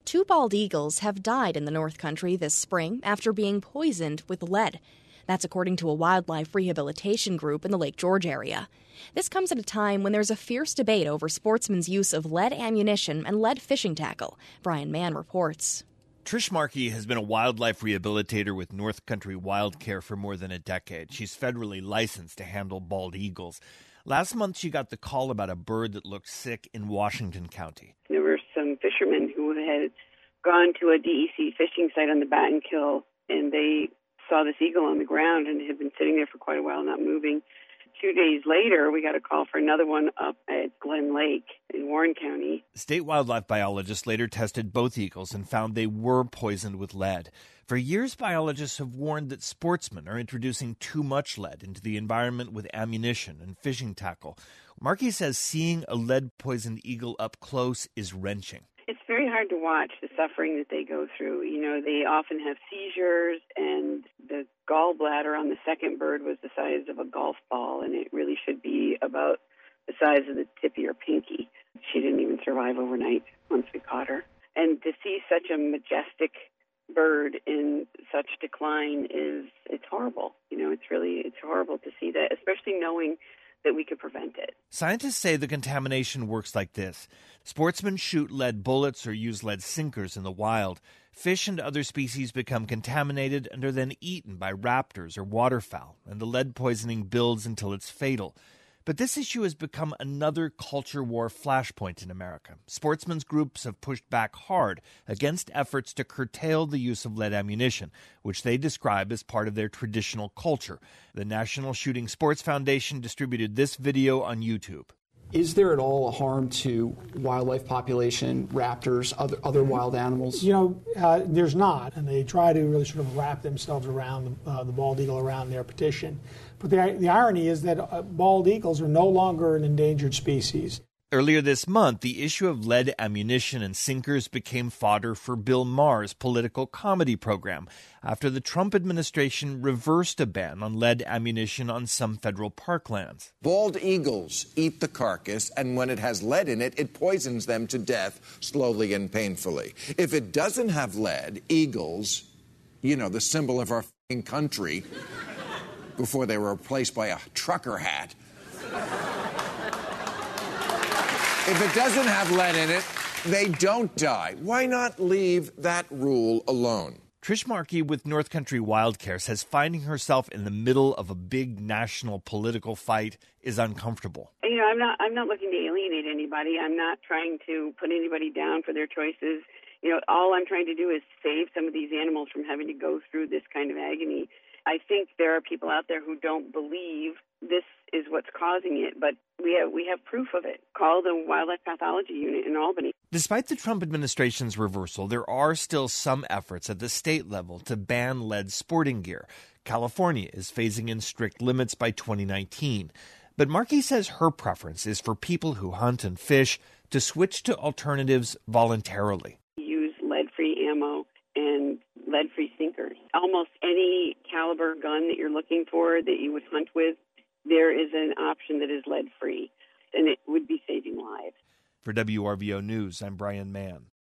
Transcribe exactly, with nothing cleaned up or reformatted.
Two bald eagles have died in the North Country this spring after being poisoned with lead. That's according to a wildlife rehabilitation group in the Lake George area. This comes at a time when there's a fierce debate over sportsmen's use of lead ammunition and lead fishing tackle. Brian Mann reports. Trish Markey has been a wildlife rehabilitator with North Country Wild Care for more than a decade. She's federally licensed to handle bald eagles. Last month, she got the call about a bird that looked sick in Washington County. There were some fishermen who had gone to a D E C fishing site on the Battenkill, and they saw this eagle on the ground and had been sitting there for quite a while, not moving. Two days later, we got a call for another one up at Glen Lake in Warren County. State wildlife biologists later tested both eagles and found they were poisoned with lead. For years, biologists have warned that sportsmen are introducing too much lead into the environment with ammunition and fishing tackle. Markey says seeing a lead-poisoned eagle up close is wrenching. It's very hard to watch the suffering that they go through. You know, they often have seizures, and the gallbladder on the second bird was the size of a golf ball, and it really should be about the size of the tip of your pinky. She didn't even survive overnight once we caught her. And to see such a majestic bird in such decline is, it's horrible. You know, it's really, it's horrible to see that, especially knowing that we could prevent it. Scientists say the contamination works like this. Sportsmen shoot lead bullets or use lead sinkers in the wild. Fish and other species become contaminated and are then eaten by raptors or waterfowl, and the lead poisoning builds until it's fatal. But this issue has become another culture war flashpoint in America. Sportsmen's groups have pushed back hard against efforts to curtail the use of lead ammunition, which they describe as part of their traditional culture. The National Shooting Sports Foundation distributed this video on YouTube. Is there at all a harm to wildlife population, raptors, other other wild animals? You know, uh, there's not, and they try to really sort of wrap themselves around the, uh, the bald eagle around their petition. But the, the irony is that uh, bald eagles are no longer an endangered species. Earlier this month, the issue of lead ammunition and sinkers became fodder for Bill Maher's political comedy program after the Trump administration reversed a ban on lead ammunition on some federal parklands. Bald eagles eat the carcass, and when it has lead in it, it poisons them to death slowly and painfully. If it doesn't have lead, eagles, you know, the symbol of our f***ing country, before they were replaced by a trucker hat, if it doesn't have lead in it, they don't die. Why not leave that rule alone? Trish Markey with North Country Wild Care says finding herself in the middle of a big national political fight is uncomfortable. You know, I'm not I'm not looking to alienate anybody. I'm not trying to put anybody down for their choices. You know, all I'm trying to do is save some of these animals from having to go through this kind of agony. I think there are people out there who don't believe this is what's causing it, but we have we have proof of it. Call the Wildlife Pathology Unit in Albany. Despite the Trump administration's reversal, there are still some efforts at the state level to ban lead sporting gear. California is phasing in strict limits by twenty nineteen. But Markey says her preference is for people who hunt and fish to switch to alternatives voluntarily. Use lead-free ammo and lead-free sinkers. Almost any caliber gun that you're looking for that you would hunt with, there is an option that is lead-free, and it would be saving lives. For W R V O News, I'm Brian Mann.